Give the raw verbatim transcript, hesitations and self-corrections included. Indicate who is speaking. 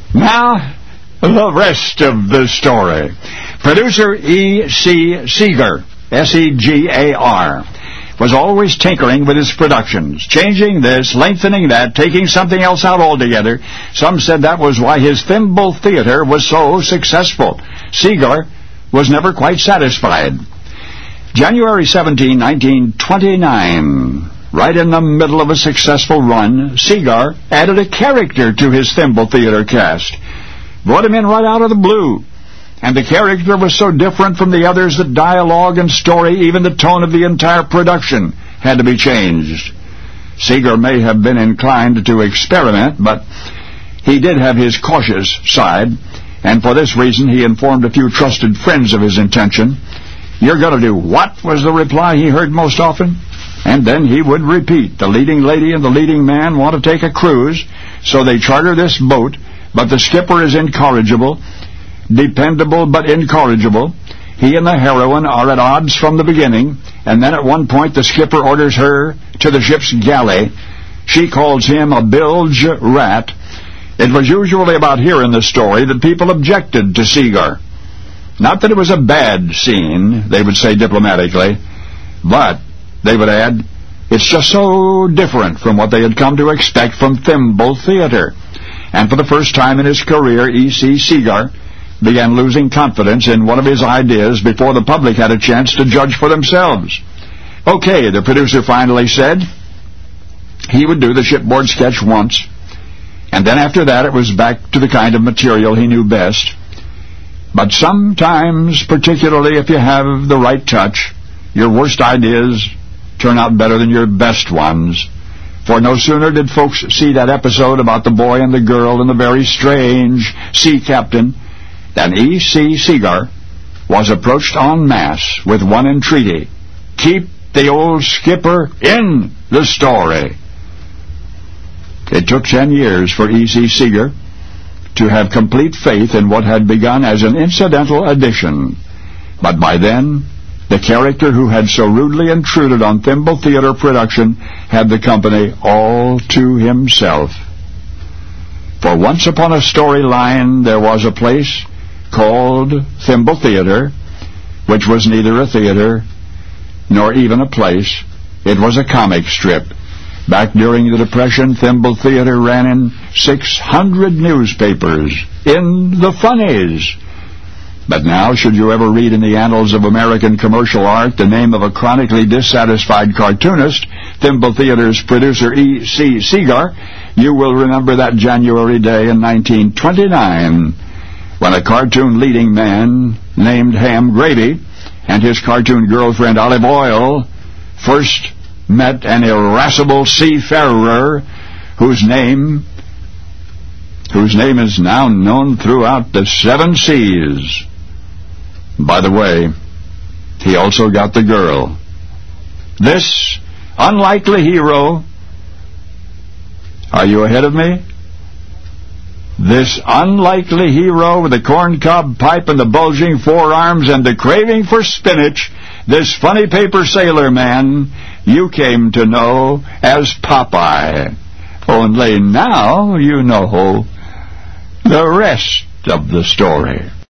Speaker 1: Now, the rest of the story. Producer E C Segar, S E G A R, was always tinkering with his productions, changing this, lengthening that, taking something else out altogether. Some said that was why his Thimble Theater was so successful. Segar was never quite satisfied. January seventeenth, nineteen twenty-nine, right in the middle of a successful run, Segar added a character to his Thimble Theater cast. Brought him in right out of the blue. And the character was so different from the others that dialogue and story, even the tone of the entire production, had to be changed. Segar may have been inclined to experiment, but he did have his cautious side, and for this reason he informed a few trusted friends of his intention. "You're going to do what?" was the reply he heard most often. And then he would repeat, "The leading lady and the leading man want to take a cruise, so they charter this boat, but the skipper is incorrigible, dependable but incorrigible. He and the heroine are at odds from the beginning, and then at one point the skipper orders her to the ship's galley. She calls him a bilge rat." It was usually about here in the story that people objected to Segar. Not that it was a bad scene, they would say diplomatically, but they would add, it's just so different from what they had come to expect from Thimble Theater. And for the first time in his career, E C Segar began losing confidence in one of his ideas before the public had a chance to judge for themselves. Okay, the producer finally said he would do the shipboard sketch once, and then after that it was back to the kind of material he knew best. But sometimes, particularly if you have the right touch, your worst ideas turn out better than your best ones. For no sooner did folks see that episode about the boy and the girl and the very strange sea captain than E C Segar was approached en masse with one entreaty: keep the old skipper in the story. It took ten years for E C Segar to have complete faith in what had begun as an incidental addition. But by then, the character who had so rudely intruded on Thimble Theater production had the company all to himself. For once upon a storyline there was a place called Thimble Theater, which was neither a theater nor even a place. It was a comic strip. Back during the Depression, Thimble Theater ran in six hundred newspapers, in the funnies. But now, should you ever read in the annals of American commercial art the name of a chronically dissatisfied cartoonist, Thimble Theater's producer E C Segar, you will remember that January day in nineteen twenty-nine, when a cartoon leading man named Ham Gravy and his cartoon girlfriend Olive Oil first met an irascible seafarer whose name whose name is now known throughout the seven seas. By the way, he also got the girl. This unlikely hero, are you ahead of me? This unlikely hero with the corncob pipe and the bulging forearms and the craving for spinach, this funny paper sailor man you came to know as Popeye. Only now you know the rest of the story.